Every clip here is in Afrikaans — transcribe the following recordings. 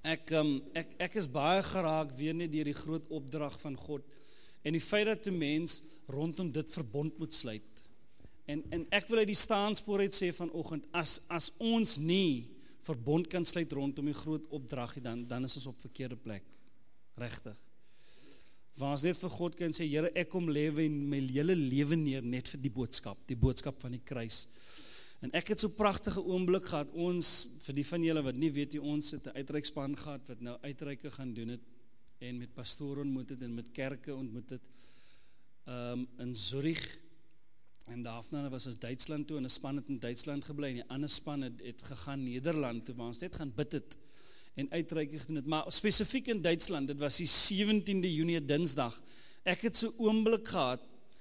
Ek is baie geraak weer net deur die groot opdrag van God en die feit dat 'n mens rondom dit verbond moet sluit. En ek wil uit die staanspoor uit sê vanoggend, as ons nie verbond kan sluit rondom die groot opdrag, dan is ons op verkeerde plek. Regtig. Waar ons net vir God kan sê, Here, ek kom lewe en my hele lewe neer net vir die boodskap van die kruis. En ek het so pragtige oomblik gehad, ons, vir die van julle wat nie weet, ons het 'n uitreikspan gehad, wat nou uitreike gaan doen het, en met pastore ontmoet het, en met kerke ontmoet het, in Zurich, en daarna was ons Duitsland toe, en 'n span het in Duitsland gebly, en die ander span het gegaan Nederland toe, waar ons net gaan bid het, en uitreike gedoen het, maar spesifiek in Duitsland, dit was die 17de Junie, Dinsdag, ek het so oomblik gehad,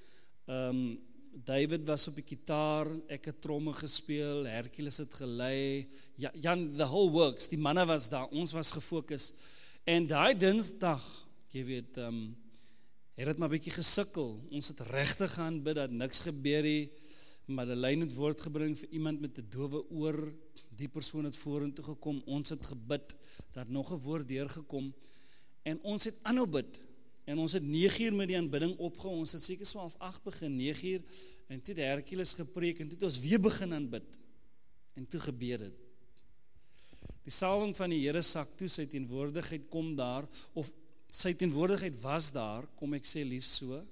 David was op die gitaar, ek het tromme gespeel, Hercules het gelei, Jan, the whole works, die manne was daar, ons was gefokus, en daai Dinsdag, jy weet, het maar bietjie gesukkel, ons het regtig gaan bid, dat niks gebeur nie, Madeleine het woord gebring vir iemand met 'n dowe oor, die persoon het vorentoe gekom, ons het gebid, dat nog 'n woord deurgekom, en ons het aanhou bid, en ons het 9 uur met die aanbidding opgehou, ons het seker so half 8 begin, 9 uur, en toe het Hercules gepreek, en toe het ons weer begin aanbid, en toe gebeur het. Die salwing van die Here sak toe, sy teenwoordigheid kom daar, of sy teenwoordigheid was daar, kom ek sê liefs so,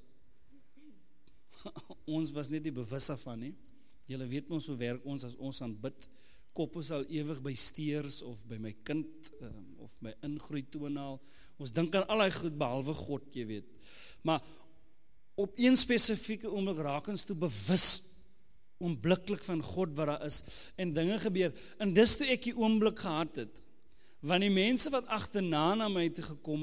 ons was net nie bewus daarvan nie, julle weet ons hoe werk ons, as ons aanbid, kop ons al ewig by steers, of by my kind, of my ingroei toonaal, ons dink aan al die goed, behalwe God, jy weet, maar op een spesifieke oomblik raak ons toe bewus, onblikklik van God wat daar is, en dinge gebeur, en dis toe ek die oomblik gehad het, want die mense wat agterna na my toe gekom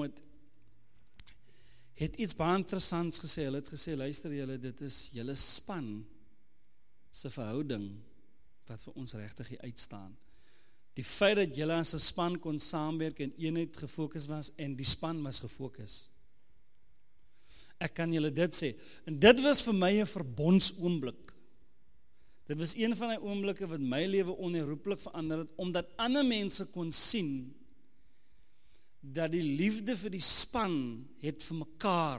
het iets baie interessants gesê, hulle het gesê, luister julle, dit is julle span se verhouding, wat vir ons regtig hier uitstaan. Die feit dat julle as 'n span kon saamwerk en eenheid gefokus was, en die span was gefokus. Ek kan julle dit sê, en dit was vir my 'n verbondsoomblik. Dit was een van die oomblikke wat my lewe onherroepelik verander het, omdat ander mense kon sien, dat die liefde vir die span het vir mekaar,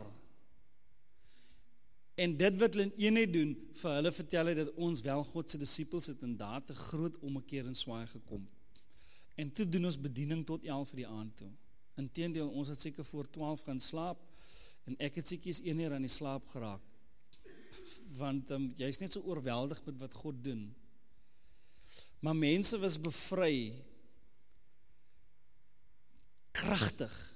en dit wat hulle in eenheid doen, vir hulle vertel het dat ons wel God se disippels het, en daar 'n groot ommekeer en swaai gekom. En toe doen ons bediening tot 11 vir die aand toe. Inteendeel, ons het seker voor 12 gaan slaap, en ek het seker eens 1 uur aan die slaap geraak, want jy is net so oorweldig met wat God doen. Maar mense was bevry, kragtig,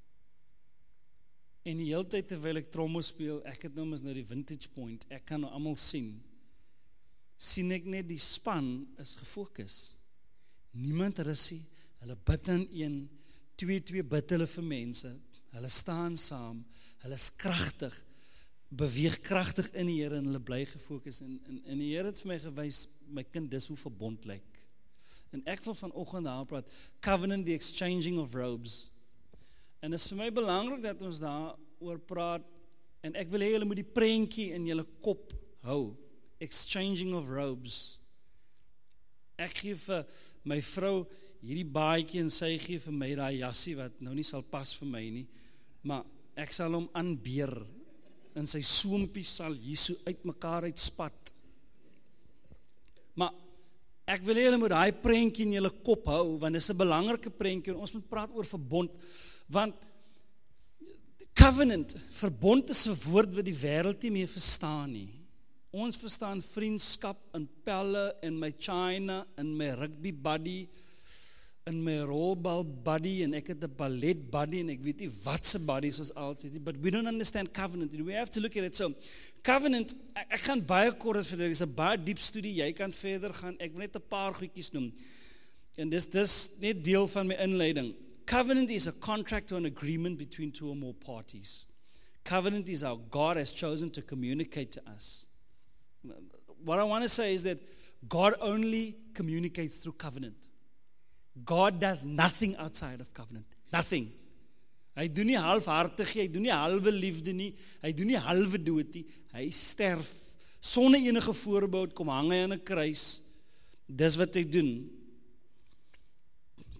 en die hele tyd terwyl ek trommel speel, ek het nou mis nou die vintage point, ek kan nou almal sien ek net die span is gefokus. Niemand rusie, hulle bid aan een, twee bid hulle vir mense, hulle staan saam, hulle is kragtig, beweeg kragtig in die Here, en hulle bly gefokus, en die Here het vir my gewys, my kind, dis hoe verbond lyk. En ek wil vanoggend daar praat, covenant, the exchanging of robes. En is vir my belangrik dat ons daar oor praat, en ek wil hê julle moet die prentjie in julle kop hou, exchanging of robes. Ek gee vir my vrou hierdie baadjie, en sy gee vir my daai jassie, wat nou nie sal pas vir my nie, maar ek sal hom aanbeer, en sy soompie sal hier so uit mekaar uitspat. Maar ek wil hê julle moet daai prentjie in julle kop hou, want dit is 'n belangrike prentjie, en ons moet praat oor verbond, want covenant, verbond is 'n woord wat die wêreld nie meer verstaan nie. Ons verstaan vriendskap in pelle, in my China, in my rugby buddy, in my rolbal buddy, en ek het 'n ballet buddy, en ek weet nie wat se buddy soos altyd, but we don't understand covenant, and we have to look at it. So, covenant, ek gaan baie kort vir dit, is 'n baie diep studie, jy kan verder gaan, ek wil net 'n paar goedjies noem, en dis net deel van my inleiding. Covenant is a contract or an agreement between two or more parties. Covenant is how God has chosen to communicate to us. What I want to say is that God only communicates through covenant. God does nothing outside of covenant. Nothing. Hy doen nie halfhartig nie, hy doen nie halwe liefde nie, hy doen nie halwe dood nie, hy sterf, sonder enige voorbehoud, kom hang hy aan 'n kruis, dis wat hy doen.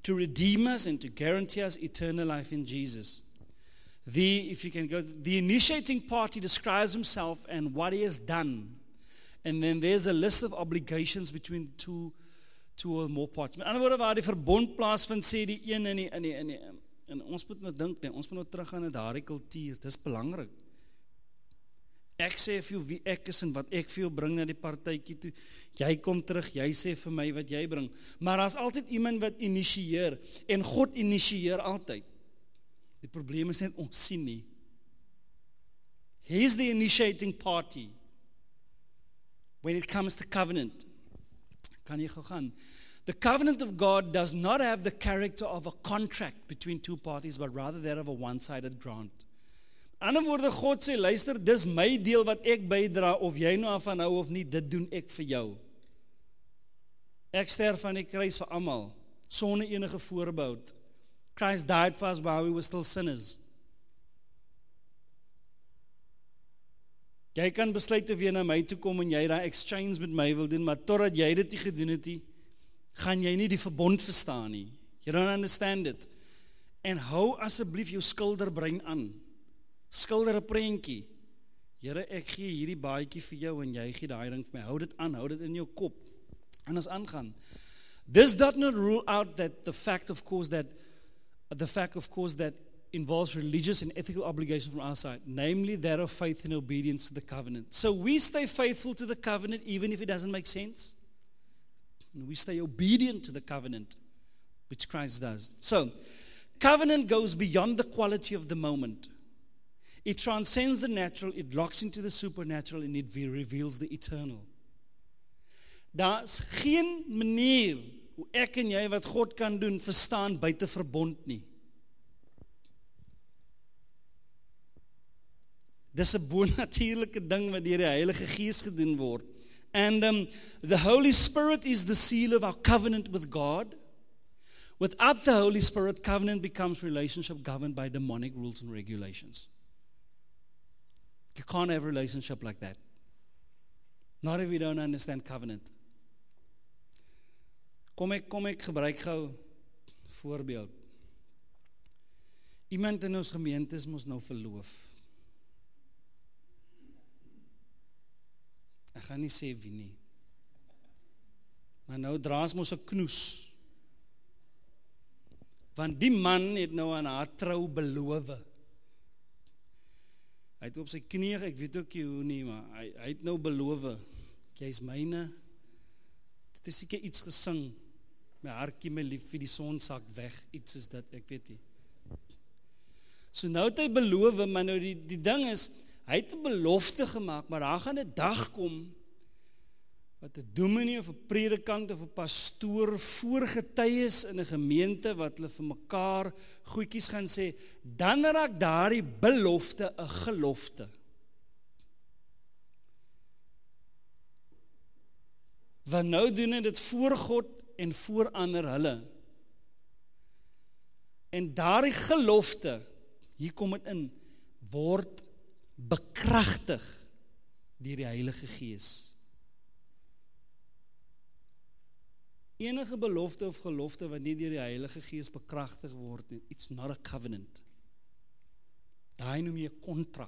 to redeem us and to guarantee us eternal life in Jesus. If you can go, the initiating party describes himself and what he has done. And then there's a list of obligations between two or more parties. Met ander woorde, waar die verbond plaasvind, sê die een en ons moet nou dink, ons moet nou terug aan daardie kultuur, dis belangrik. Ek sê vir jou wie ek is en wat ek vir jou bring na die partytjie toe, jy kom terug, jy sê vir my wat jy bring, maar daar's altyd iemand wat initieer, en God initieer altyd. Die probleem is net ons sien nie. He's the initiating party. When it comes to covenant, kan jy gou gaan. The covenant of God does not have the character of a contract between two parties, but rather that of a one-sided grant. Ander woorde, God sê, luister, dis my deel wat ek bydra, of jy nou af van hou of nie, dit doen ek vir jou. Ek sterf aan die kruis vir almal, sonder enige voorbehoud. Christ died for us while we were still sinners. Jy kan besluit of jy na my toe kom en jy daai exchange met my wil doen, maar totdat jy dit nie gedoen het nie, gaan jy nie die verbond verstaan nie. You don't understand it. En hou asseblief jou skilderbrein aan. Skilder 'n prentjie. Here, ek gee hierdie baadjie vir jou en jy gee daai ding vir my. Hou dit aan, hou dit in jou kop. En ons aangaan. This does not rule out that the fact of course that involves religious and ethical obligations from our side, namely that of faith and obedience to the covenant. So we stay faithful to the covenant even if it doesn't make sense. And we stay obedient to the covenant, which Christ does. So, covenant goes beyond the quality of the moment. It transcends the natural, it locks into the supernatural, and it reveals the eternal. Daar's geen manier hoe ek en jy wat God kan doen verstaan buite verbond nie. Dis 'n bonatuurlike ding wat deur die Heilige Gees gedoen word. And the Holy Spirit is the seal of our covenant with God. Without the Holy Spirit, covenant becomes relationship governed by demonic rules and regulations. You can't have a relationship like that. Not if you don't understand covenant. Kom ek gebruik gou voorbeeld. Iemand in ons gemeente is mos nou verloof. Ek gaan nie sê wie nie. Maar nou draas mos 'n knoes. Want die man het nou aan haar trou beloof. Hy het op sy knieë, ek weet ook nie hoe nie, maar hy het nou beloof, jy is myne. Dit is seker iets gesing, my hartjie, my lief, die son sak weg, iets is dit, ek weet nie. So nou het hy beloof, maar nou die ding is, hy het 'n belofte gemaak, maar daar gaan 'n dag kom, wat 'n dominee of 'n predikant of 'n pastoor voorgetuies in 'n gemeente, wat hulle vir mekaar goedjies gaan sê, dan raak daardie belofte 'n gelofte. Want nou doen hy dit voor God en voor ander hulle. En daardie gelofte, hier kom dit in, word bekragtig deur die Heilige Gees. Enige belofte of gelofte wat nie deur die Heilige Gees bekragtig word nie, it's not a covenant. Daai noem jy 'n kontrak.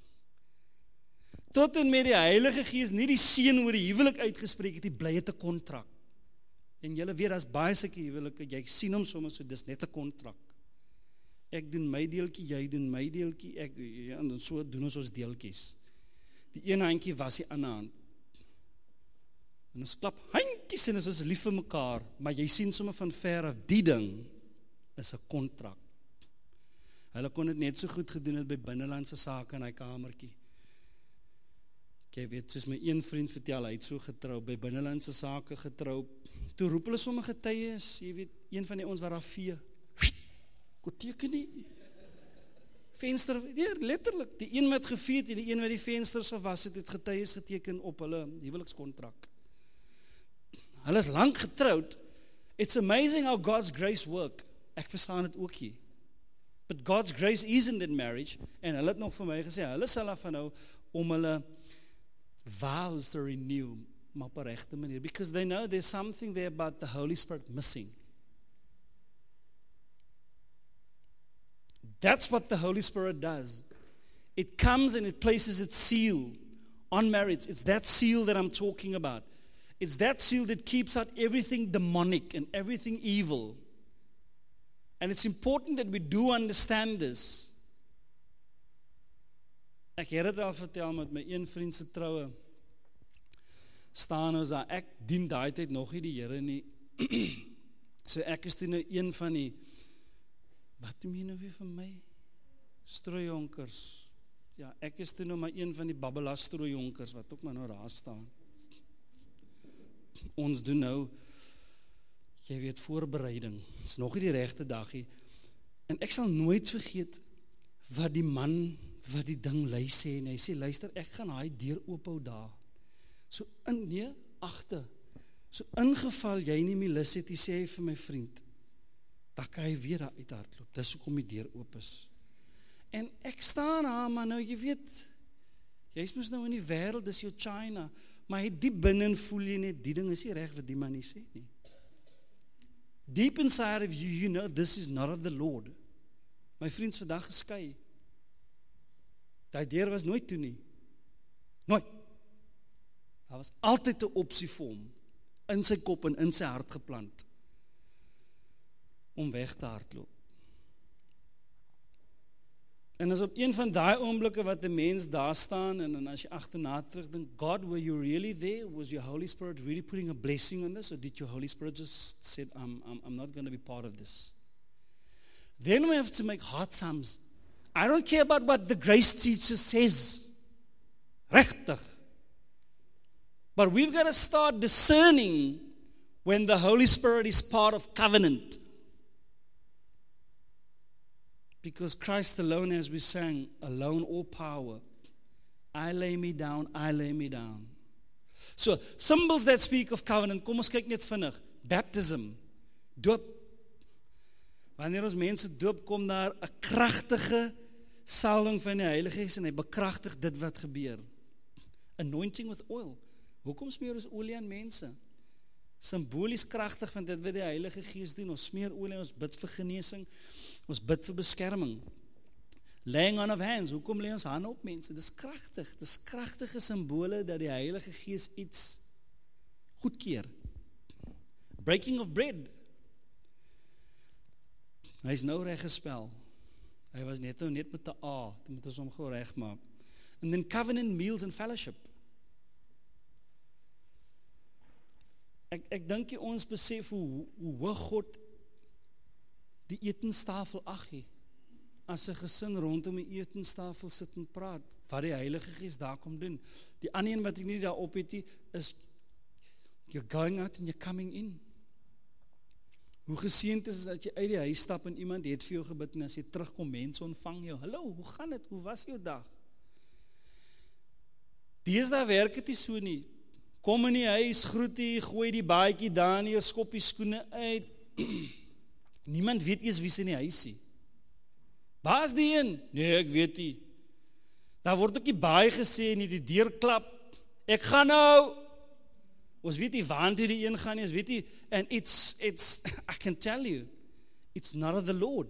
Tot en met die Heilige Gees nie die seën oor die huwelik uitgespreek het, die bly het 'n kontrak. En julle weet, daar's baie sulke huwelike, jy sien hom sommer so, dis net 'n kontrak. Ek doen my deeltjie, jy doen my deeltjie, en so doen ons deeltjies. Die een handjie was die ander hand. En ons klap handjies en ons is lief vir mekaar, maar jy sien sommer van ver af, die ding is 'n kontrak. Hulle kon dit net so goed gedoen het by binnelandse sake in hy kamertjie. Jy weet, soos my een vriend vertel, hy het so getrou, by binnelandse sake getrou, toe roep hulle sommer getuies, jy weet, een van die ons wat daar vee, kon teken nie, venster, letterlik, die een wat gevee het, en die een wat die vensters gewas het, het getuies geteken op hulle huwelikskontrak. Hulle is lang getroud. It's amazing how God's grace work. Ek verstaan dit ook nie. But God's grace is in that marriage, en hulle het nog vir my gesê, hulle sal af nou om hulle vows to renew, maar op 'n regte manier, because they know there's something there about the Holy Spirit missing. That's what the Holy Spirit does. It comes and it places its seal on marriage. It's that seal that I'm talking about. It's that seal that keeps out everything demonic and everything evil. And it's important that we do understand this. Ek het dit al vertel met my een vriend se troue. Staan ons daar, ek dien daai tyd nog nie die Here nie. So ek is toe nou een van die, wat noem jy nou weer van my? Strooijonkers. Ja, ek is toe nou maar een van die Babbelas strooijonkers, wat ook maar nou daar staan. Ons doen nou, jy weet, voorbereiding. Het is nog nie die regte dagie. En ek sal nooit vergeet, wat die man, wat die ding lui sê, en hy sê, luister, ek gaan hy deur oophou daar. So agter, so ingeval jy nie meer lus het, sê hy vir my vriend, dan kan hy weer daar uithardloop, dis hoekom die deur oop is. En ek staan daar, maar nou, jy weet, jy is mos nou in die wêreld, dis jou China, maar hy diep binnen voel jy net, die ding is nie reg wat die man nie sê nie. Deep inside of you, you know this is not of the Lord. My vriend is vandag geskei. Die deur was nooit toe nie. Nooit. Daar was altyd 'n opsie vir hom, in sy kop en in sy hart geplant, om weg te hardloop. En as op een van daai oomblikke wat 'n mens daar staan, en as jy agterna terugdink, God, were you really there? Was your Holy Spirit really putting a blessing on this? Or did your Holy Spirit just said, I'm not going to be part of this? Then we have to make hard sums. I don't care about what the grace teacher says. Regtig. But we've got to start discerning when the Holy Spirit is part of covenant. Because Christ alone, as we sang, alone all power. I lay me down, I lay me down. So, symbols that speak of covenant, kom ons kyk net vinnig. Baptism, doop. Wanneer ons mense doop, kom daar 'n kragtige salwing van die Heilige Gees en hy bekragtig dit wat gebeur. Anointing with oil. Hoekom smeer ons olie aan mense? Simbolies kragtig van dit wat die Heilige Gees doen. Ons smeer olie, ons bid vir genesing, ons bid vir beskerming. Laying on of hands, hoekom lê ons hande op mense? Dis kragtig, dis kragtige simbole dat die Heilige Gees iets goedkeur. Breaking of bread. Hy is nou reg gespel. Hy was net met 'n A, dit moet ons hom gou regmaak. And then covenant meals and fellowship. Ek dink ons besef hoe hoog God die etenstafel ag gee. As 'n gesin rondom die etenstafel sit en praat, wat die Heilige Gees daar kom doen. Die ander een wat ek nie daar op het nie, is you're going out and you're coming in. Hoe geseënd is dat jy uit die huis stap en iemand het vir jou gebid en as jy terugkom, mense ontvang jou. Hallo, hoe gaan dit? Hoe was jou dag? Deesdae werk dit nie so nie. Kom in die huis, groet jy, gooi die baadjie daar neer, skop die skoene uit. Niemand weet eers wie is in die huis nie. Waar is die een? Nee, ek weet nie. Daar word ook nie baie gesê nie, die deur klap. Ek gaan nou. Ons weet nie waar toe die een gaan nie, ons weet nie, and it's I can tell you, it's not of the Lord.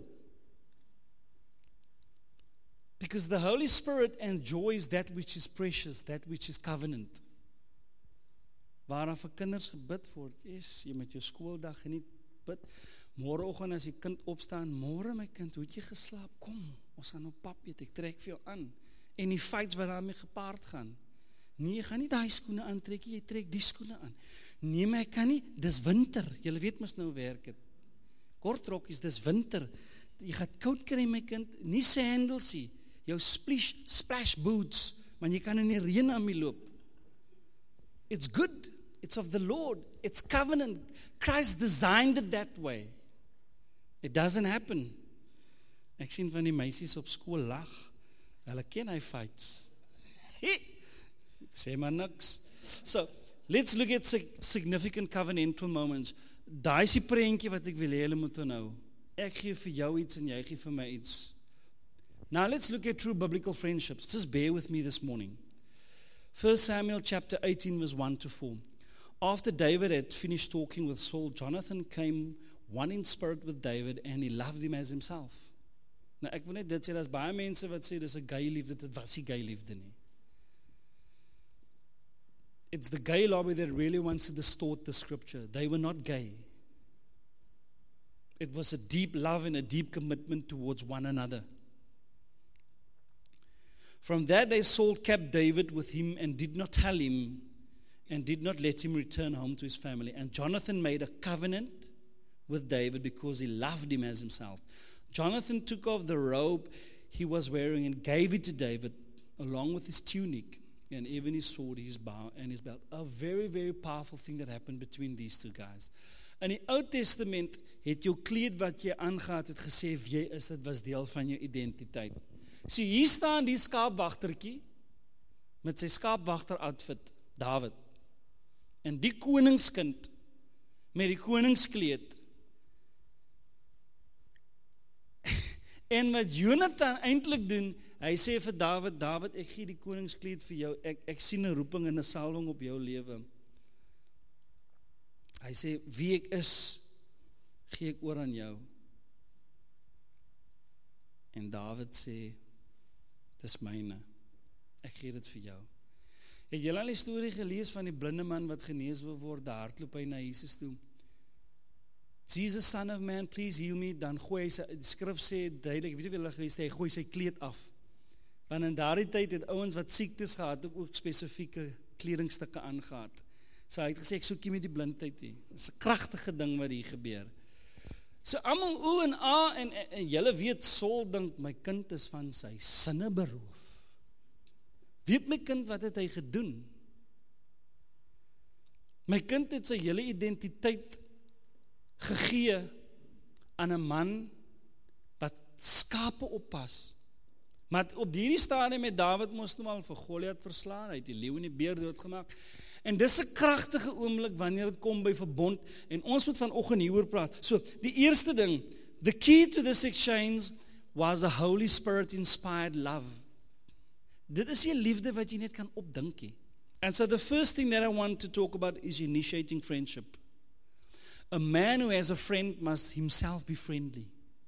Because the Holy Spirit enjoys that which is precious, that which is covenant. Waarna vir kinders gebid word, jy met jou skooldag geniet, bid. Môreoggend as die kind opstaan, môre my kind, hoe het jy geslaap? Kom, ons gaan op pap eet, ek trek vir jou aan. En die fights wat daarmee gepaard gaan. Nee, jy gaan nie daai skoene aantrek, jy trek die skoene aan. Nee, maar ek kan nie, dis winter, julle weet mos nou werk het. Kort rokkies, dis winter. Jy gaan koud kry my kind, nie sandals nie, jou splash boots, want jy kan in die reën aan my loop. It's good, it's of the Lord, it's covenant. Christ designed it that way. It doesn't happen. Ek sien van die meisies op skool lag, hulle ken hy fights. Sê maar niks. So, let's look at significant covenantal moments. Daai is die prentjie wat ek wil hê julle moet onthou. Ek gee vir jou iets en jy gee vir my iets. Now let's look at true biblical friendships. Just bear with me this morning. 1 Samuel chapter 18 verse 1 to 4. After David had finished talking with Saul, Jonathan came one in spirit with David and he loved him as himself. Nou ek wil net dit sê, daar's baie mense wat sê dis 'n gay liefde, dit was nie gay liefde nie. It's the gay lobby that really wants to distort the scripture. They were not gay. It was a deep love and a deep commitment towards one another. From that day, Saul kept David with him and did not tell him and did not let him return home to his family. And Jonathan made a covenant with David because he loved him as himself. Jonathan took off the robe he was wearing and gave it to David along with his tunic and even his sword, his bow and his belt. A very, very powerful thing that happened between these two guys. In die Ou Testament het jou kleed wat jy aangetree het gesê wie jy is, dit was deel van jou identiteit. So hier staan die skaapwagtertjie met sy skaapwagter outfit, Dawid. En die koningskind met die koningskleed. En wat Jonathan eintlik doen, hy sê vir Dawid, Dawid, ek gee die koningskleed vir jou, ek sien 'n roeping en 'n salwing op jou lewe. Hy sê, wie ek is, gee ek oor aan jou. En Dawid sê, dis myne, ek gee dit vir jou. Het julle al die storie gelees van die blinde man wat genees wil word, daar hardloop hy na Jesus toe. Jesus, son of man, please heal me, dan gooi hy sy, die skrif sê duidelik, ek weet nie wie hulle gelees het, hy gooi sy kleed af. Want in daardie tyd het ouens wat siektes gehad, ook spesifieke kledingstukke aangehad. So hy het gesê, ek soek nie met die blindheid nie. Dit is 'n kragtige ding wat hier gebeur. So almal o en a, en julle weet, Saul dink, my kind is van sy sinne beroof. Weet my kind, wat het hy gedoen? My kind het sy hele identiteit gegee aan 'n man wat skape oppas. Maar op hierdie stadium het Dawid mos nou al vir Goliat verslaan, hy het die leeu en die beer doodgemaak. En dis 'n kragtige oomblik wanneer dit kom by verbond, en ons moet vanoggend hieroor praat. So, die eerste ding, the key to this exchange was a Holy Spirit inspired love. Dit is nie liefde wat jy net kan opdink nie. And so the first thing that I want to talk about is initiating friendship. A man who has a friend must himself be friendly.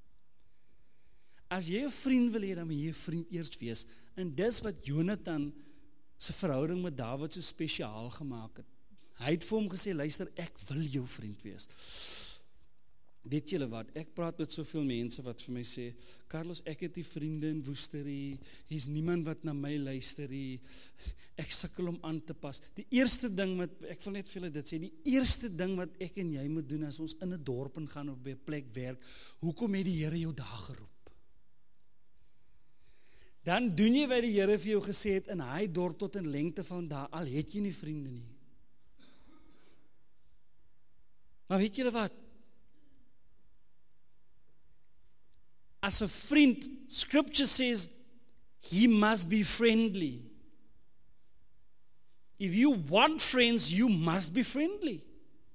As jy 'n vriend wil hê, dan moet jy 'n vriend eers wees. En dis wat Jonathan sy verhouding met Dawid so spesiaal gemaak het. Hy het vir hom gesê, luister, ek wil jou vriend wees. Weet julle wat, ek praat met soveel mense wat vir my sê, Carlos, ek het die vriende in Woester nie, hier's niemand wat na my luister nie, ek sukkel om aan te pas. Die eerste ding wat, ek wil net vir julle dit sê, die eerste ding wat ek en jy moet doen as ons in 'n dorp gaan of by 'n plek werk, hoekom het die Here jou daar geroep? Dan doen jy wat die Here vir jou gesê het in hy dorp tot in lengte van daar, al het jy nie vriende nie. Maar weet julle wat? As a friend, scripture says, he must be friendly. If you want friends, you must be friendly.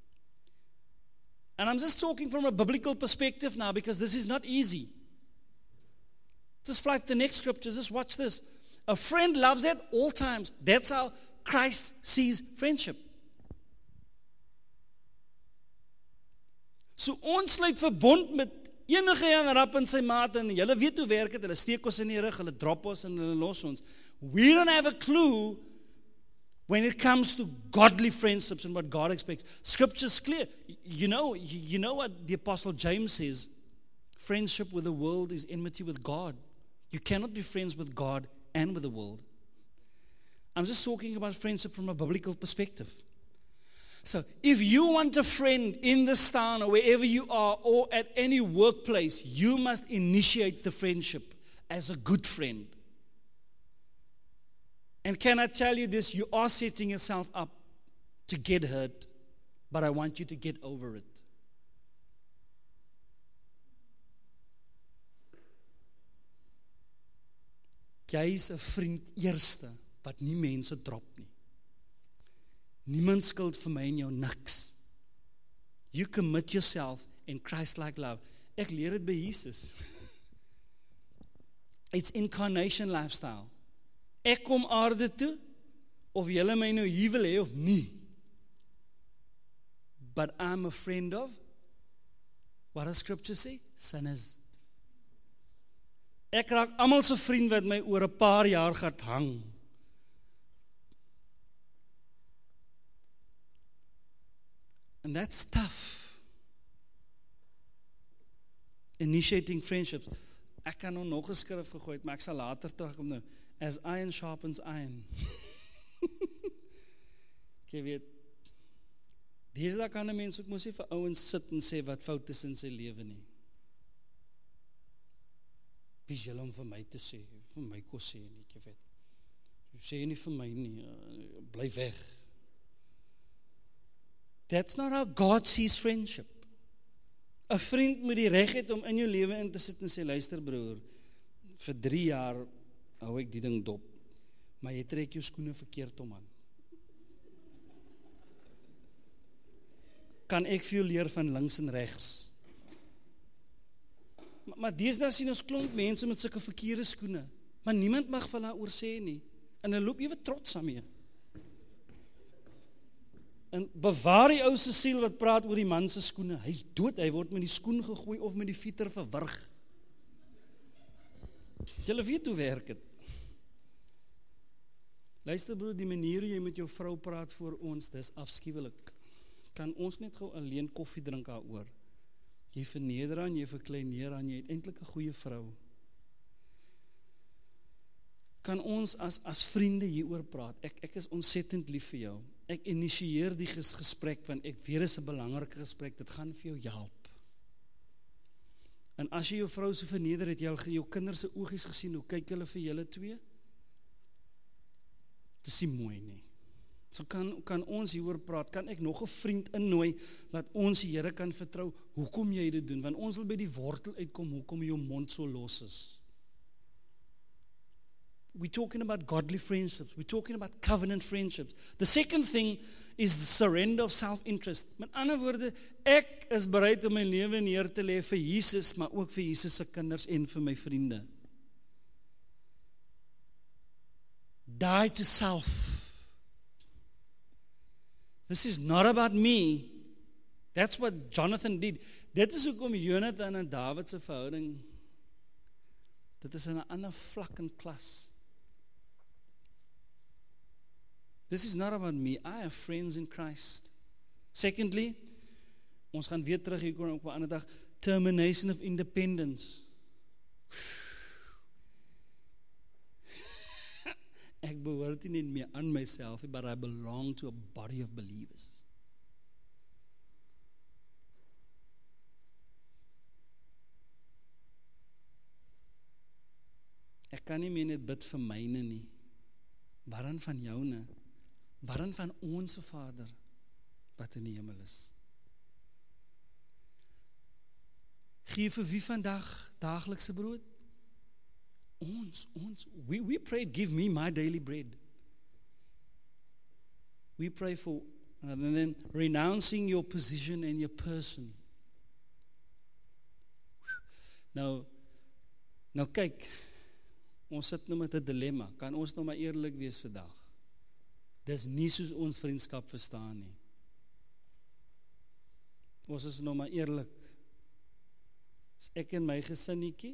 And I'm just talking from a biblical perspective now, because this is not easy. Just fly to the next scripture, just watch this. A friend loves at all times. That's how Christ sees friendship. So ons sluit verbond met enige een rap in sy maat, en julle weet hoe werk het, hulle steek ons in die rug, hulle drop ons en hulle los ons. We don't have a clue when it comes to godly friendships and what God expects. Scripture's clear. You know what the Apostle James says, friendship with the world is enmity with God. You cannot be friends with God and with the world. I'm just talking about friendship from a biblical perspective. So, if you want a friend in this town or wherever you are or at any workplace, you must initiate the friendship as a good friend. And can I tell you this? You are setting yourself up to get hurt, but I want you to get over it. Jy is 'n vriend eerste wat nie mense drop nie. Niemand skuld vir my en jou niks. You commit yourself in Christ-like love. Ek leer dit by Jesus. It's incarnation lifestyle. Ek kom aarde toe, of julle my nou hier wil hê of nie. But I'm a friend of, what does scripture say? Sinners. Ek raak almal se vriend wat my oor 'n paar jaar gaan hang. And that's tough. Initiating friendships. Ek kan nou nog 'n skrif gegooi het, maar ek sal later terugkom nou. As iron sharpens iron. Jy weet, deesdae kan 'n mens ook mos nie vir ouens sit en sê wat fout is in sy lewe nie. Wie is julle om vir my te sê? Vir my kos sê nie, jy weet. Jy sê nie vir my nie, bly weg. That's not how God sees friendship. 'n Vriend moet die reg hê om in jou lewe in te sit en sê, luister broer, vir 3 jaar hou ek die ding dop, maar jy trek jou skoene verkeerd om aan. Kan ek vir jou leer van links en regs? Maar deesdae sien ons klomp mense met sulke verkeerde skoene, maar niemand mag van daaroor sê nie, en hulle loop ewe trots daarmee. En bewaar die ou se siel wat praat oor die man se skoene. Hy's dood, hy word met die skoen gegooi of met die fieter verwrig. Julle weet hoe werk dit. Luister broer, die manier hoe jy met jou vrou praat voor ons, dis afskuwelik. Kan ons net gou alleen koffie drink daaroor? Jy verneder aan, jy verkleineer aan, jy het eintlik 'n goeie vrou. Kan ons as vriende hieroor praat? Ek is ontsettend lief vir jou. Ek initieer die gesprek, want ek weet dit is 'n belangrike gesprek, dit gaan vir jou help. En as jy jou vrou so verneder het, jy al jou kinders se oogies gesien, hoe kyk hulle vir julle twee? Dis nie mooi nie. So kan ons hieroor praat, kan ek nog 'n vriend innooi, dat ons die Here kan vertrou, hoekom jy dit doen, want ons wil by die wortel uitkom, hoekom jou mond so los is. We're talking about godly friendships. We're talking about covenant friendships. The second thing is the surrender of self-interest. Met ander woorde, ek is bereid om my lewe neer te lê vir Jesus, maar ook vir Jesus se kinders en vir my vriende. Die to self. This is not about me. That's what Jonathan did. Dit is hoekom Jonathan en David se verhouding, dit is in 'n ander vlak en klas. This is not about me. I have friends in Christ. Secondly, ons gaan weer terug hier kom op 'n ander dag, termination of independence. Ek behoort nie meer aan myself, but I belong to a body of believers. Ek kan nie meer net bid vir myne nie. Waarin van joune? Waarin van ons Vader wat in die hemel is? Gee vir wie vandag daaglikse brood? Ons. We prayed, give me my daily bread. We pray for, and then renouncing your position and your person. Nou kyk, ons sit nou met 'n dilemma. Kan ons nou maar eerlik wees vandag? Dis nie soos ons vriendskap verstaan nie. Ons is nou maar eerlik. Is ek en my gesinnetjie,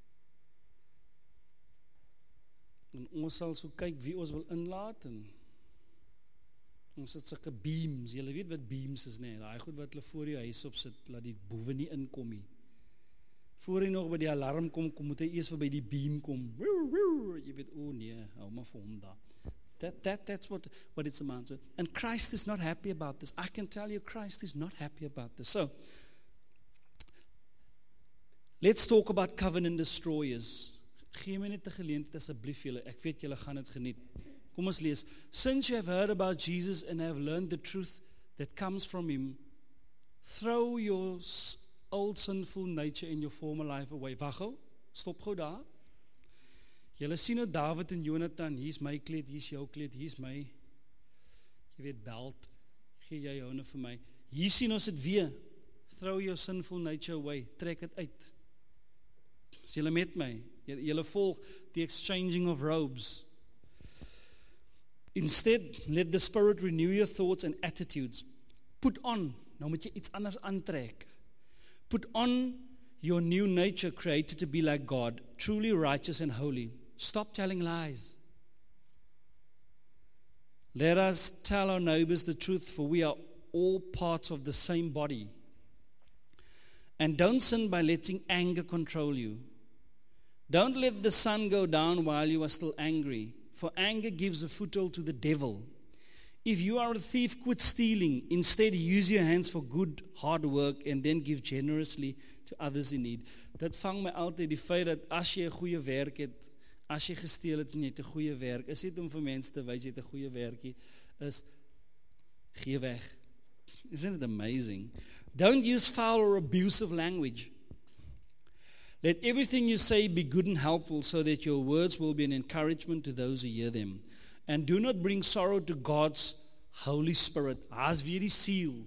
en ons sal so kyk wie ons wil inlaat, en ons het sulke beams, julle weet wat beams is, nee, daai goed wat hulle voor jou huis op sit, laat die boewe nie inkom nie. Voor hy nog by die alarm kom moet hy eers verby die beam kom. Jy weet, nee, hou maar vir hom daar. That's what it's amounts to. And Christ is not happy about this. I can tell you, Christ is not happy about this. So, let's talk about covenant destroyers. Gee my net 'n geleentheid asseblief julle. Ek weet julle gaan dit geniet. Kom ons lees. Since you have heard about Jesus and have learned the truth that comes from him, throw your old sinful nature in your former life away. Wag gou, stop gou daar. Julle sien nou David en Jonathan, hier's my kleed, hier's jou kleed, hier's my, jy weet, belt, gee jy joune vir my. Hier sien ons dit weer, throw your sinful nature away, trek dit uit. Is julle met my? Julle volg the exchanging of robes. Instead, let the Spirit renew your thoughts and attitudes. Put on, nou moet jy iets anders aantrek. Put on your new nature created to be like God. truly righteous and holy. Stop telling lies. Let us tell our neighbors the truth, for we are all parts of the same body. And don't sin by letting anger control you. Don't let the sun go down while you are still angry, for anger gives a foothold to the devil. If you are a thief, quit stealing. Instead, use your hands for good, hard work, and then give generously to others in need. Dit vang my altyd, die feit dat as jy 'n goeie werk het, as jy gesteel het en jy het 'n goeie werk, is dit om vir mense te wys jy het 'n goeie werkie, is gee weg. Isn't it amazing? Don't use foul or abusive language. Let everything you say be good and helpful, so that your words will be an encouragement to those who hear them. And do not bring sorrow to God's Holy Spirit. As weer die seal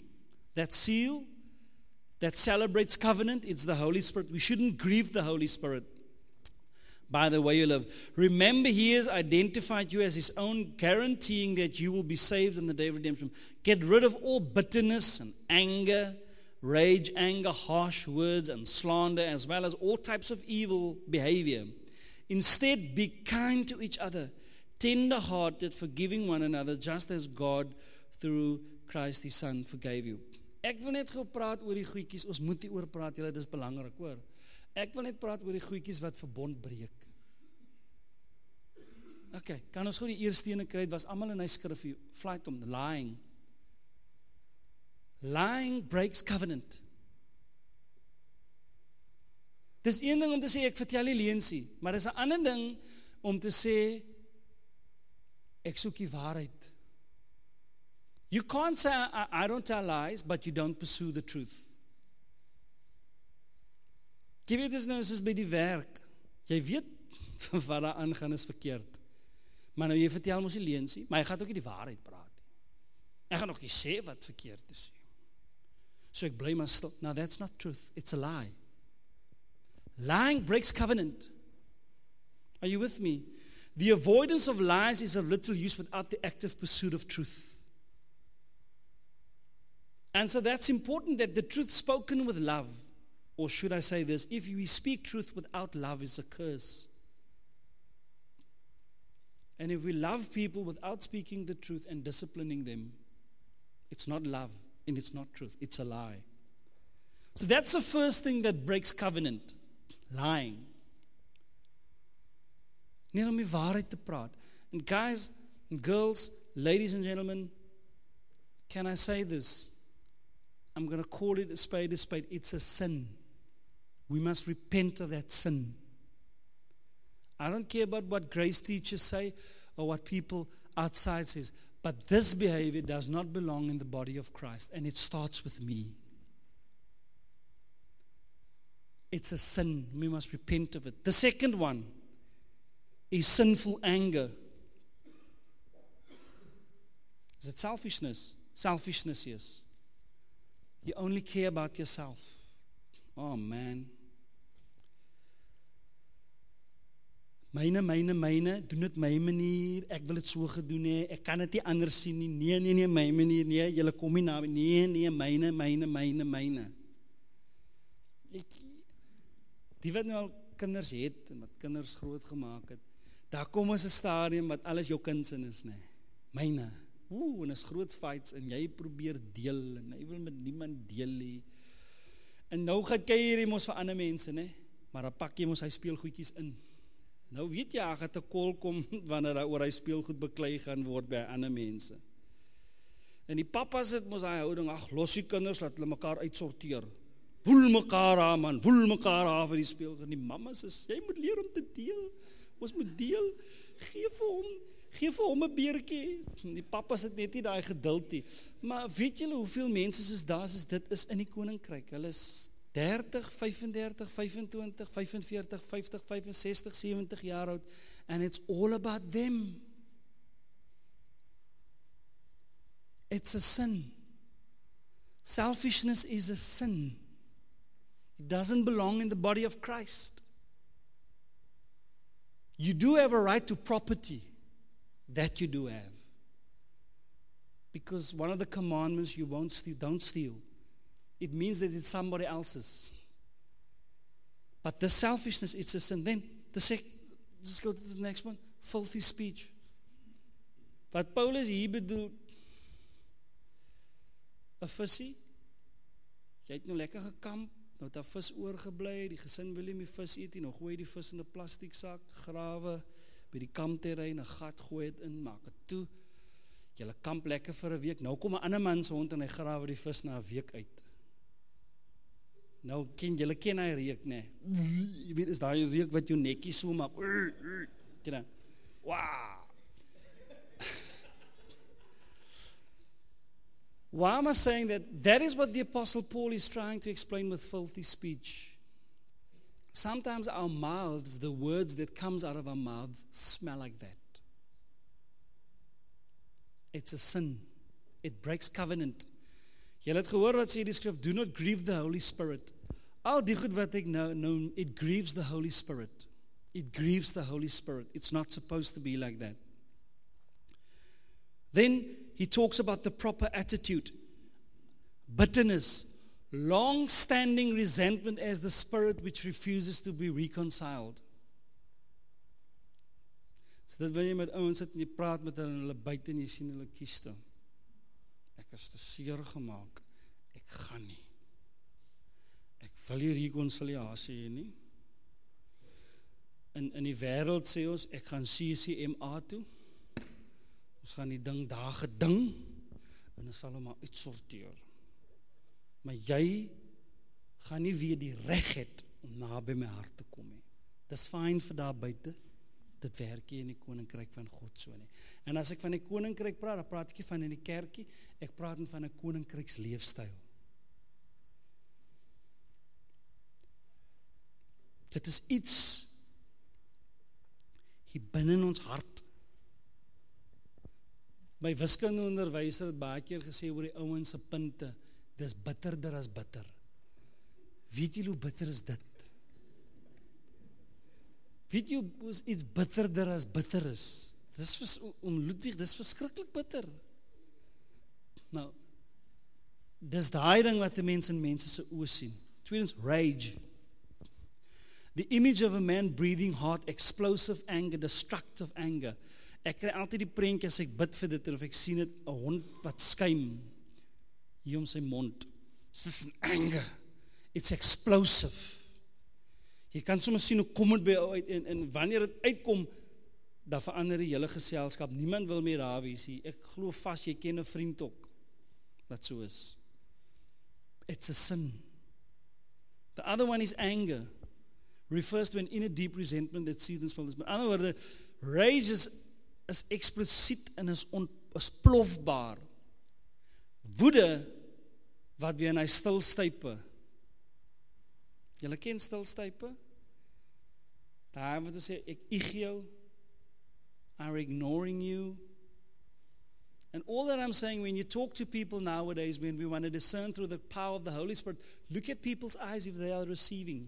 that celebrates covenant, it's the Holy Spirit. We shouldn't grieve the Holy Spirit by the way you live. Remember, He has identified you as His own, guaranteeing that you will be saved on the day of redemption. Get rid of all bitterness and anger, rage, anger, harsh words, and slander, as well as all types of evil behavior. Instead, be kind to each other, tender-hearted, forgiving one another, just as God, through Christ His Son, forgave you. Ek wil net gou praat oor die goedjies, ons moet nie oor praat, julle, dis belangrik, hoor. Ek wil net praat oor die goedjies wat verbond breek. Okay, kan ons gou die eerste ene kry, het was allemaal in hy skrif, flight om, lying. Lying breaks covenant. Dis een ding om te sê, ek vertel die leensie, maar dis 'n ander ding om te sê, ek soek die waarheid. You can't say, I don't tell lies, but you don't pursue the truth. Jy weet dis nou soos by die werk. Jy weet wat daar aangaan is verkeerd. Maar nou jy vertel mos die leensie, maar jy gaan ook nie die waarheid praat nie. Ek gaan ook nie sê wat verkeerd is. So ek bly maar stil. Now that's not truth, it's a lie. Lying breaks covenant. Are you with me? The avoidance of lies is of little use without the active pursuit of truth. And so that's important, that the truth spoken with love, or should I say this, if we speak truth without love, is a curse. And if we love people without speaking the truth and disciplining them, it's not love and it's not truth, it's a lie. So that's the first thing that breaks covenant, lying. Net om die waarheid te praat. And guys and girls, ladies and gentlemen, can I say this? I'm going to call it a spade, it's a sin. We must repent of that sin. I don't care about what grace teachers say or what people outside says, but this behavior does not belong in the body of Christ, and it starts with me. It's a sin. We must repent of it. The second one is sinful anger. Is it selfishness? Selfishness, yes. You only care about yourself. Oh man. Myne, doen dit my manier, ek wil dit so gedoen hê, ek kan dit nie anders sien nie, nee, my manier, nee, julle kom nie na, nee, myne. Die wat nou al kinders het, en wat kinders groot gemaak het, daar kom ons 'n stadium wat alles jou kindsin is, nee, myne. En is groot fights, en jy probeer deel, en jy wil met niemand deel nie. En nou gaan jy hierdie mos vir ander mense, nee, maar dan pak jy mos hy speelgoedjies in. Nou weet jy, hy gaat 'n call kom, wanneer hy oor hy speelgoed beklei gaan word by ander mense. En die papas het mos hy houding, los die kinders, laat hulle mekaar uitsorteer. Woel mekaar aan, man, woel mekaar aan vir die speelgoed. Die mamas is, jy moet leer om te deel, ons moet deel, Geef vir hom 'n beertjie. Die papas het net nie daai geduld nie. Maar weet julle hoeveel mense is daar, dit is in die koninkryk. Hulle is 30, 35, 25, 45, 50, 65, 70 jaar oud. And it's all about them. It's a sin. Selfishness is a sin. It doesn't belong in the body of Christ. You do have a right to property. That you do have. Because one of the commandments, you won't steal, don't steal. It means that it's somebody else's. But the selfishness, it's a sin. Then Let's go to the next one. Filthy speech. Wat Paulus hier bedoel, 'n visie, jy het nou lekker gekamp, nou het daar vis oorgebly, die gesin wil nie meer vis eet nie, nou gooi die vis in 'n plastiek sak, grawe, by die kampterrein, 'n gat gooi het in, maak het toe, julle kamp lekker vir 'n week, nou kom 'n ander man se hond en hy grawe die vis na 'n week uit. Nou, julle ken hy reuk, nee. Jy weet, is daai reuk wat jou nekkie so maak, ken jy? Wow! Why am I saying that? That is what the Apostle Paul is trying to explain with filthy speech. Sometimes our mouths, the words that comes out of our mouths, smell like that. It's a sin. It breaks covenant. Jy het gehoor wat sê die skrif, do not grieve the Holy Spirit. Al die goed wat ek nou, it grieves the Holy Spirit. It grieves the Holy Spirit. It's not supposed to be like that. Then he talks about the proper attitude. Bitterness, long-standing resentment as the spirit which refuses to be reconciled. So dit wil jy met ouens sit en jy praat met hulle buite en jy sien hulle kieste. Ek is te seer gemaak. Ek gaan nie. Ek wil nie reconciliasie hê nie. In die wêreld sê ons, ek gaan CCMA toe. Ons gaan die ding daar geding en ons sal hom maar uitsorteer. Maar jy gaan nie weer die reg het om naby my hart te kom nie. Dis fyn vir daar buite. Dit werk nie in die koninkryk van God so nie. En as ek van die koninkryk praat, dan praat ek nie van in die kerkie, ek praat van 'n koninkryksleefstyl. Dit is iets hier binne in ons hart. My wiskundeonderwyser het baie keer gesê oor die ouens se punte, dis bitterder as bitter. Weet jy hoe bitter is dit? Weet jy hoe iets bitterder as bitter is? Dis om Ludwig, dis verskriklik bitter. Nou, dis daai ding wat die mense in mense se oë sien. Tweedens, rage. The image of a man breathing hard, explosive anger, destructive anger. Ek kry altyd die prentjie as ek bid vir dit, of ek sien dit, 'n hond wat skuim hier om sy mond. It's anger. It's explosive. Jy kan soms sien hoe kom dit by jou uit, en wanneer dit uitkom, dan verander die hele geselskap. Niemand wil meer daar wees nie. Ek glo vas, jy ken 'n vriend ook, wat so is. It's a sin. The other one is anger. Refers to an inner deep resentment that sees and smells. Met ander woorde, rage is eksplisiet en is plofbaar. Woede, wat weer in hy stilstype. Julle ken stilstype? Daar wat ons sê, ek ig jou, I'm ignoring you. And all that I'm saying, when you talk to people nowadays, when we want to discern through the power of the Holy Spirit, look at people's eyes if they are receiving.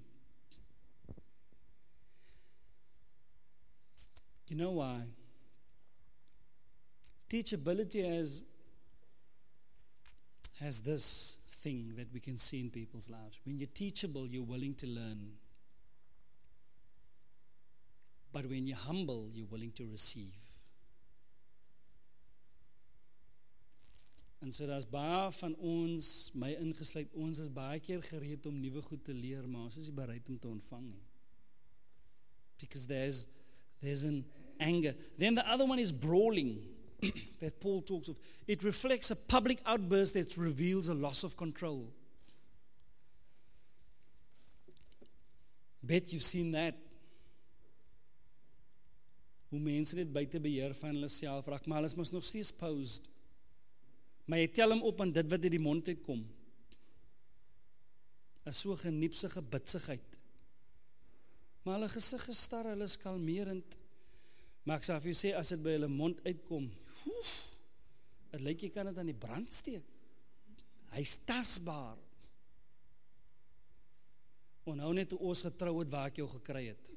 You know why? Teachability has this thing that we can see in people's lives. When you're teachable, you're willing to learn. But when you're humble, you're willing to receive. En so daar's baie van ons, my ingesluit, ons is baie keer gereed om nuwe goed te leer, maar ons is nie bereid om te ontvang nie. Because there's an anger. Then the other one is brawling, that Paul talks of. It reflects a public outburst that reveals a loss of control. Bet you've seen that. Hoe mense net buite beheer van hulle self raak, maar hulle is mos nog steeds posed. Maar jy tel hom op aan dit wat uit die mond uitkom. 'n so geniepsige bitsigheid. Maar hulle gesig gestar, hulle is kalmerend. Maar ek sal vir jou sê, as dit by hulle mond uitkom, het lyk jy kan dit aan die brand steek. Hy's tasbaar. Onthou net hoe ons getrou het waar ek jou gekry het.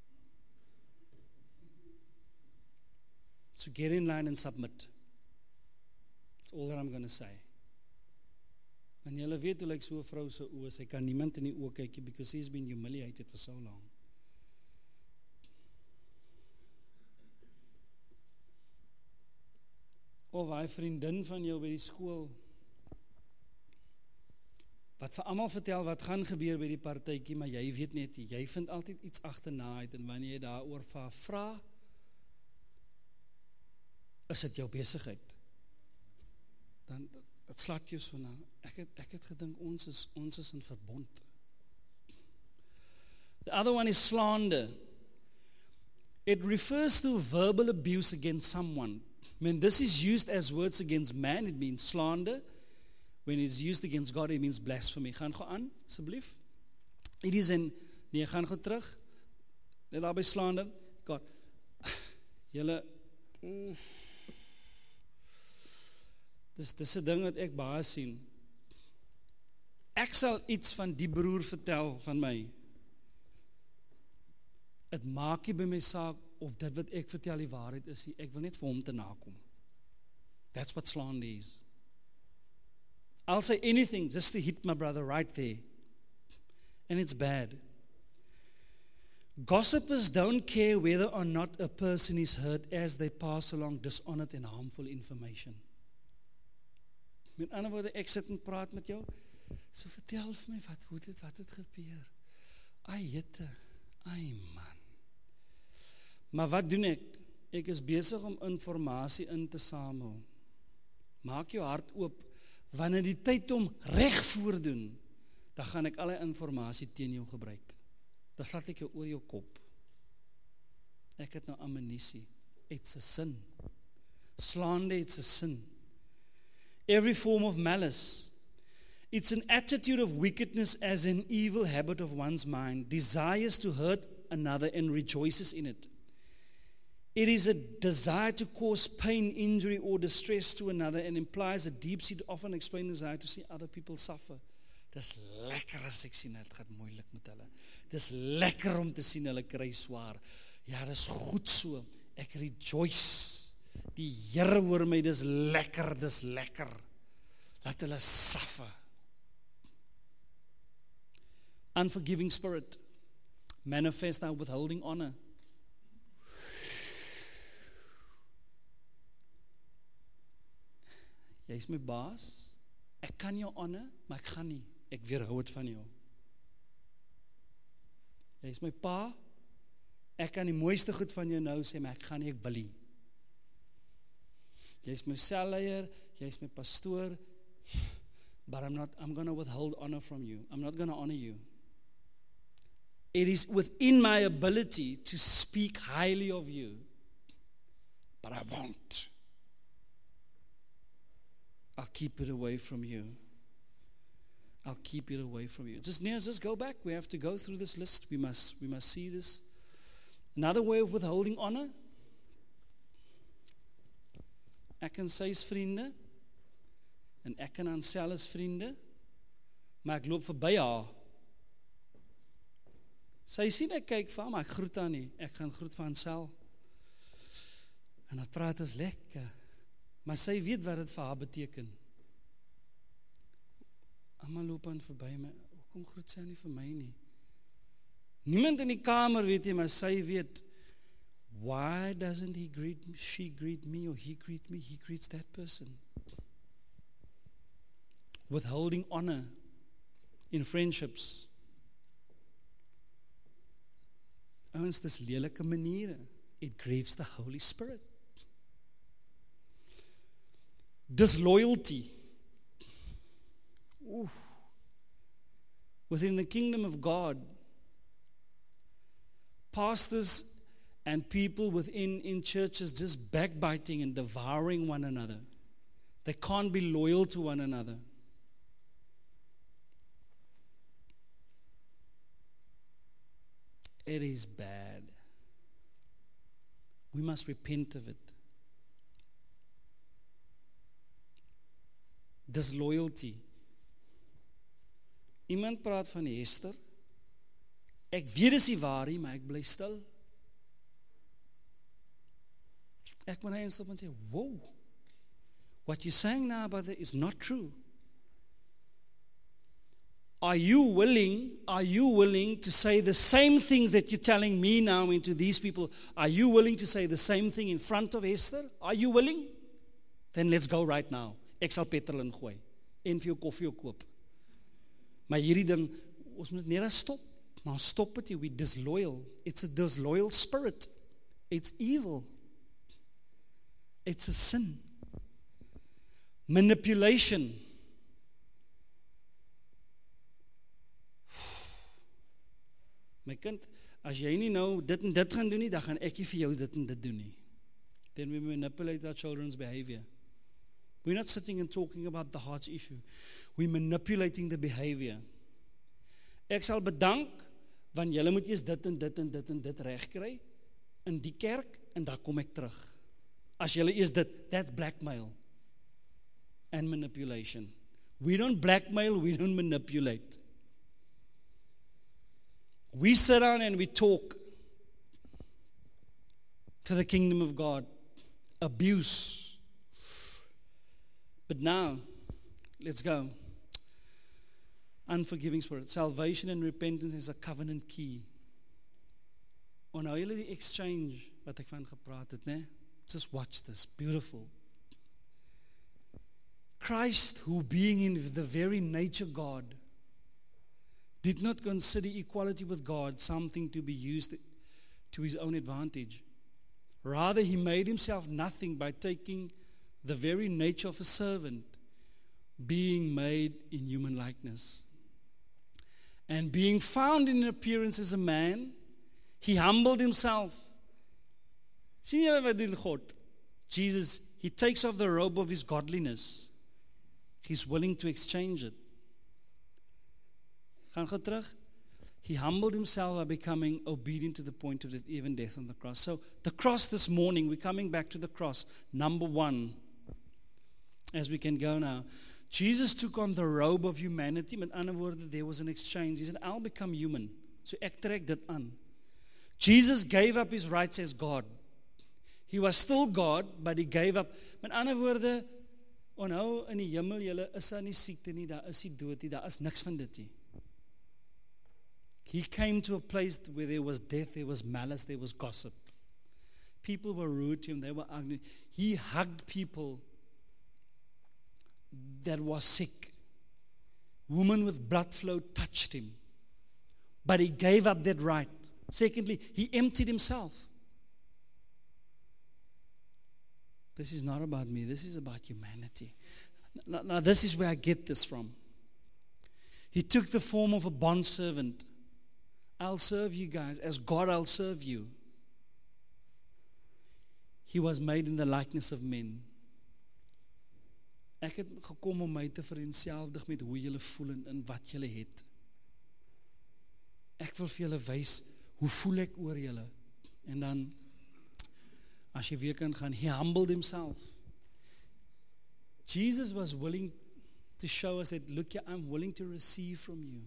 So get in line and submit. That's all that I'm going to say. En julle weet hoe lyk so 'n vrou se oë, sy kan niemand in die oë kyk, because she's been humiliated for so long. of hy vriendin van jou by die skool, wat vir almal vertel wat gaan gebeur by die partytjie, maar jy weet net, jy vind altyd iets agterna uit, en wanneer jy daaroor vra, is dit jou besigheid. Dan, het slaat jou so na, ek het gedink, ons is in verbond. The other one is slander. It refers to verbal abuse against someone. When this is used as words against man, it means slander. When it is used against God, it means blasphemy. Gaan gou aan, asseblief. It is nee, gaan gou terug. Net daar by slander. God, julle, dis 'n ding wat ek baie sien. Ek sal iets van die broer vertel van my. Het maak nie by my saak of dit wat ek vertel die waarheid is nie. Ek wil net vir hom te nakom. That's what slander is. I'll say anything just to hit my brother right there. And it's bad. Gossipers don't care whether or not a person is hurt as they pass along dishonored and harmful information. Met ander woorde, ek sit en praat met jou, so vertel vir my, wat het gebeur? Ai jette, ai man. Maar wat doen ek? Ek is besig om informasie in te samel. Maak jou hart oop, wanneer die tyd om reg voordoen, dan gaan ek alle informasie teen jou gebruik. Dan slaat ek jou oor jou kop. Ek het nou ammunisie. It's a sin. Slander, it's a sin. Every form of malice. It's an attitude of wickedness as an evil habit of one's mind, desires to hurt another and rejoices in it. It is a desire to cause pain, injury, or distress to another and implies a deep-seated, often explained desire to see other people suffer. Dis lekker as ek sien, het gaat moeilik met hulle. Dis lekker om te sien, hulle kry swaar. Ja, dis goed so. Ek rejoice. Die Here hoor my, dis lekker, dis lekker. Laat hulle suffer. Unforgiving spirit. Manifest now withholding honor. Jy is my baas, ek kan jou honor, maar ek gaan nie, ek weerhou het van jou. Jy is my pa, ek kan die mooiste goed van jou nou sê, maar ek gaan nie, ek wil nie. Jy is my selleier, jy is my pastoor, but I'm going to withhold honor from you. I'm not going to honor you. It is within my ability to speak highly of you, but I won't. I'll keep it away from you. I'll keep it away from you. Just go back. We have to go through this list. We must see this. Another way of withholding honor. Ek en sy is vriende, en ek en Ansel is vriende, maar ek loop verby haar. Sy sien ek kyk vir haar, maar ek groet haar nie. Ek gaan groet vir Ansel. En dan praat ons lekker. Maar sy weet wat dit vir haar beteken. Almal loop aan verby my. Hoekom groet sy nie vir my nie? Niemand in die kamer weet nie, maar sy weet. Why doesn't she greet me or he greet me? He greets that person. Withholding honor in friendships. Ouens, dis lelike maniere. It grieves the Holy Spirit. Disloyalty. Ooh. Within the kingdom of God, pastors and people in churches just backbiting and devouring one another. They can't be loyal to one another. It is bad. We must repent of it. Disloyalty. Iemand praat van Esther. Ek weet dis nie waar nie, maar ek bly stil. Ek moet hy stop en sê, "Whoa, what you're saying now about that is not true. Are you willing to say the same things that you're telling me now into these people? Are you willing to say the same thing in front of Esther? Are you willing?" then let's go right now. Ek sal petrol ingooi en vir jou koffie ook koop. Maar hierdie ding, ons moet net stop. Maar stop it, we disloyal. It's a disloyal spirit. It's evil. It's a sin. Manipulation. My kind, as jy nie nou dit en dit gaan doen nie, dan gaan ek nie vir jou dit en dit doen nie. Then we manipulate our children's behavior. We're not sitting and talking about the heart issue. We're manipulating the behavior. Ek sal bedank, want julle moet eers dit en dit en dit en dit reg kry in die kerk, en dan kom ek terug. As julle eers dit, that's blackmail and manipulation. We don't blackmail, we don't manipulate. We sit down and we talk to the kingdom of God. Abuse. But now, let's go. Unforgiving spirit. Salvation and repentance is a covenant key. Onthou julle die exchange wat ek van gepraat het, né? Just watch this. Beautiful. Christ, who being in the very nature God, did not consider equality with God something to be used to his own advantage. Rather, he made himself nothing by taking the very nature of a servant, being made in human likeness. And being found in appearance as a man, he humbled himself. Sien julle wat doen God? Jesus, he takes off the robe of his godliness. He's willing to exchange it. Gaan gou terug. He humbled himself by becoming obedient to the point of death, even death on the cross. So the cross this morning, we're coming back to the cross. Number one, as we can go now. Jesus took on the robe of humanity. Met ander woorde, there was an exchange. He said, I'll become human. So ek trek dit aan. Jesus gave up his rights as God. He was still God, but he gave up. Met ander woorde, onthou in die hemel, julle is daar nie siekte nie, daar is nie dood nie, daar is niks van dit nie. He came to a place where there was death, there was malice, there was gossip. People were rude to him, they were ugly. He hugged people that was sick. Woman with blood flow touched him. But he gave up that right. Secondly, he emptied himself. This is not about me, this is about humanity. Now this is where I get this from. He took the form of a bondservant. I'll serve you guys. As God, I'll serve you. He was made in the likeness of men. Ek het gekom om my te vereenselwig met hoe julle voel en wat julle het. Ek wil vir julle wys hoe voel ek oor julle. En dan, as jy weer kan gaan, he humbled himself. Jesus was willing to show us that, look, I'm willing to receive from you.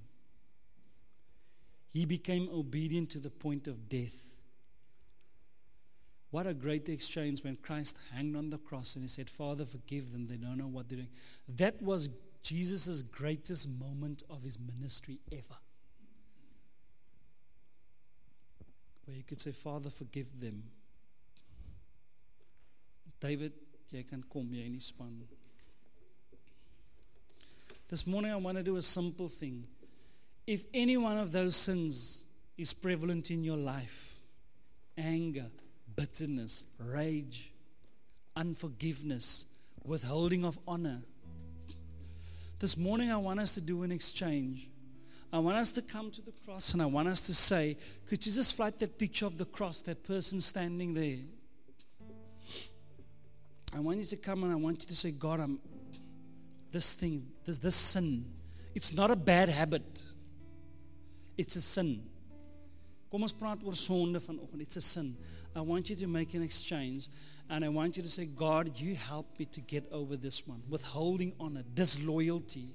He became obedient to the point of death. What a great exchange when Christ hanged on the cross and he said, Father, forgive them, they don't know what they're doing. That was Jesus' greatest moment of his ministry ever. Where he could say, Father, forgive them. David, jy kan kom, jy nie span. This morning I want to do a simple thing. If any one of those sins is prevalent in your life, anger, bitterness, rage, unforgiveness, withholding of honor, this morning I want us to do an exchange. I want us to come to the cross and I want us to say, could you just flight that picture of the cross, that person standing there? I want you to come and I want you to say, God, this sin, it's not a bad habit. It's a sin. Kom ons praat oor sonde vanoggend. It's a sin. I want you to make an exchange and I want you to say, God, you help me to get over this one. Withholding honor, disloyalty.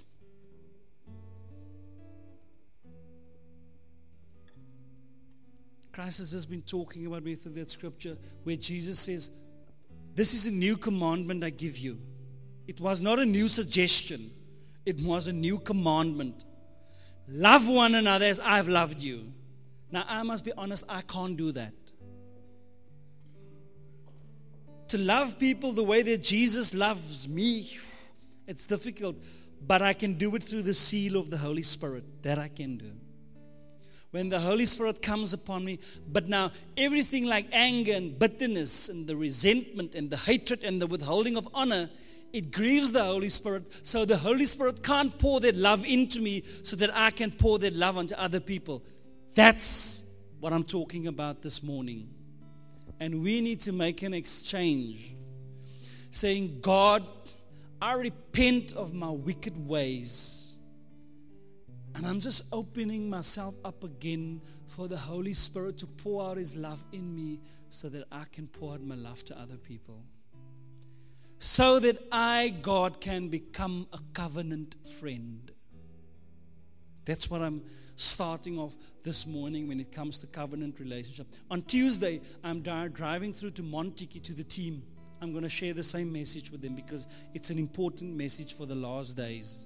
Christ has just been talking about me through that scripture where Jesus says, this is a new commandment I give you. It was not a new suggestion. It was a new commandment. Love one another as I've loved you. Now, I must be honest, I can't do that. To love people the way that Jesus loves me, it's difficult, but I can do it through the seal of the Holy Spirit. That I can do. When the Holy Spirit comes upon me, but now everything like anger and bitterness and the resentment and the hatred and the withholding of honor, it grieves the Holy Spirit. So the Holy Spirit can't pour that love into me so that I can pour that love onto other people. That's what I'm talking about this morning. And we need to make an exchange, saying, God, I repent of my wicked ways. And I'm just opening myself up again for the Holy Spirit to pour out His love in me so that I can pour out my love to other people. So that I, God, can become a covenant friend. That's what I'm starting off this morning when it comes to covenant relationship. On Tuesday, I'm driving through to Monticello to the team. I'm going to share the same message with them because it's an important message for the last days.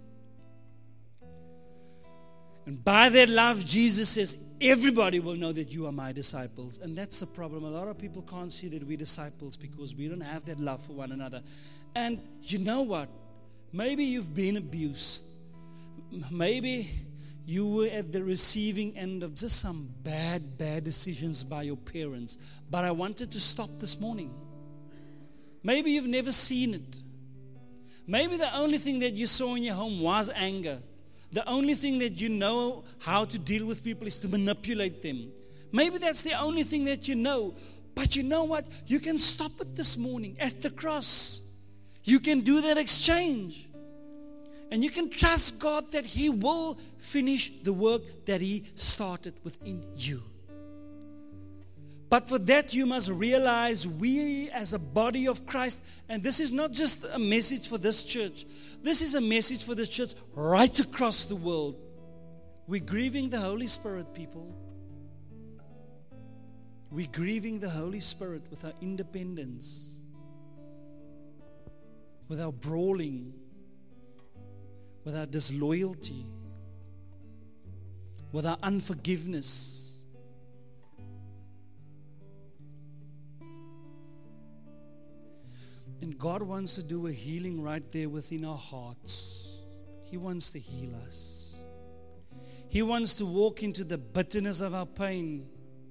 And by that love, Jesus says, everybody will know that you are my disciples. And that's the problem. A lot of people can't see that we're disciples because we don't have that love for one another. And you know what? Maybe you've been abused. Maybe you were at the receiving end of just some bad decisions by your parents. But I wanted to stop this morning. Maybe you've never seen it. Maybe the only thing that you saw in your home was anger. The only thing that you know how to deal with people is to manipulate them. Maybe that's the only thing that you know. But you know what? You can stop it this morning at the cross. You can do that exchange. And you can trust God that He will finish the work that He started within you. But for that, you must realize we as a body of Christ, and this is not just a message for this church. This is a message for the church right across the world. We're grieving the Holy Spirit, people. We're grieving the Holy Spirit with our independence, with our brawling, with our disloyalty, with our unforgiveness. And God wants to do a healing right there within our hearts. He wants to heal us. He wants to walk into the bitterness of our pain.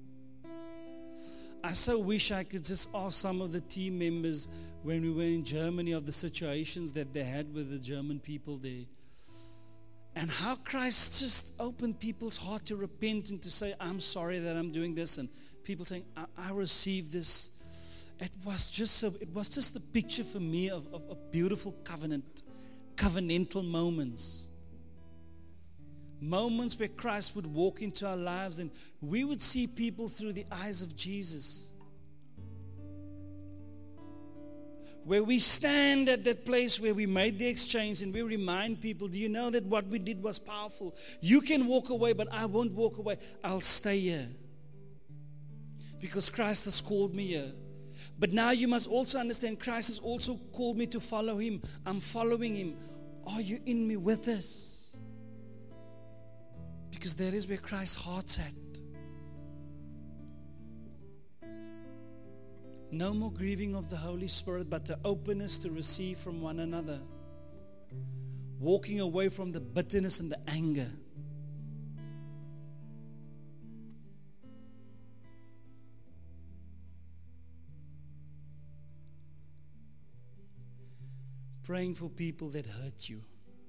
I so wish I could just ask some of the team members when we were in Germany of the situations that they had with the German people there. And how Christ just opened people's heart to repent and to say, I'm sorry that I'm doing this. And people saying, I received this. It was just a picture for me of a beautiful covenantal moments. Moments where Christ would walk into our lives and we would see people through the eyes of Jesus. Where we stand at that place where we made the exchange and we remind people, do you know that what we did was powerful? You can walk away, but I won't walk away. I'll stay here. Because Christ has called me here. But now you must also understand Christ has also called me to follow Him. I'm following Him. Are you in me with us? Because that is where Christ's heart's at. No more grieving of the Holy Spirit, but the openness to receive from one another. Walking away from the bitterness and the anger. Praying for people that hurt you.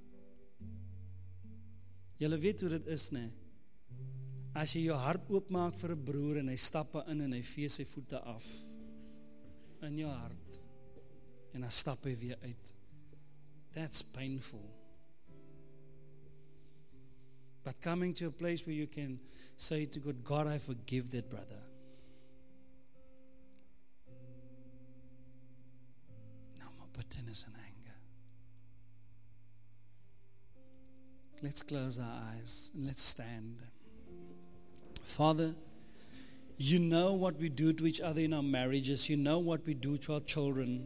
Julle weet hoe dit is, né? As jy jou hart oopmaak vir 'n broer en hy stap in en hy vee sy voete af in jou hart en dan stap hy weer uit. That's painful. But coming to a place where you can say to God, God, I forgive that brother. No more bitterness and anger. Let's close our eyes and let's stand. Father, you know what we do to each other in our marriages. You know what we do to our children.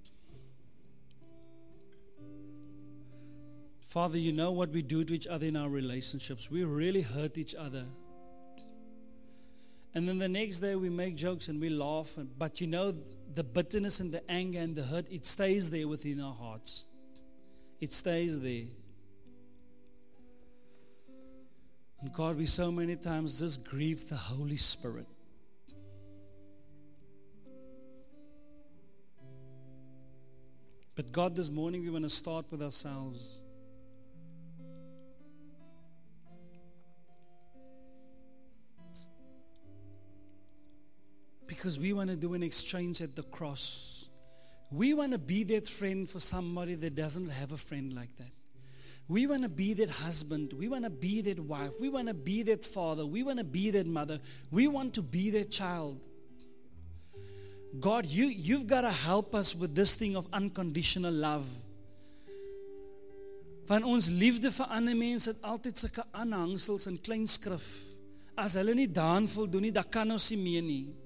Father, you know what we do to each other in our relationships. We really hurt each other. And then the next day we make jokes and we laugh. But you know the bitterness and the anger and the hurt, it stays there within our hearts. It stays there. And God, we so many times just grieve the Holy Spirit. But God, this morning we want to start with ourselves. Because we want to do an exchange at the cross. We want to be that friend for somebody that doesn't have a friend like that. We want to be that husband. We want to be that wife. We want to be that father. We want to be that mother. We want to be that child. God, you've got to help us with this thing of unconditional love. Van ons liefde vir ander mense het altyd sulke aanhangsels in klein skrif. As hulle nie daan voldoen nie, dan kan ons nie meer nie.